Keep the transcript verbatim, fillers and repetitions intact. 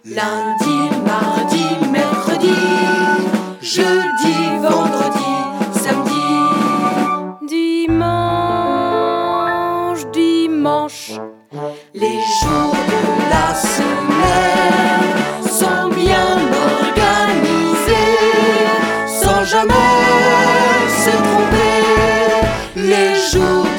Lundi, mardi, mercredi, jeudi, vendredi, samedi, dimanche, dimanche. Les jours de la semaine sont bien organisés, sans jamais se tromper. Les jours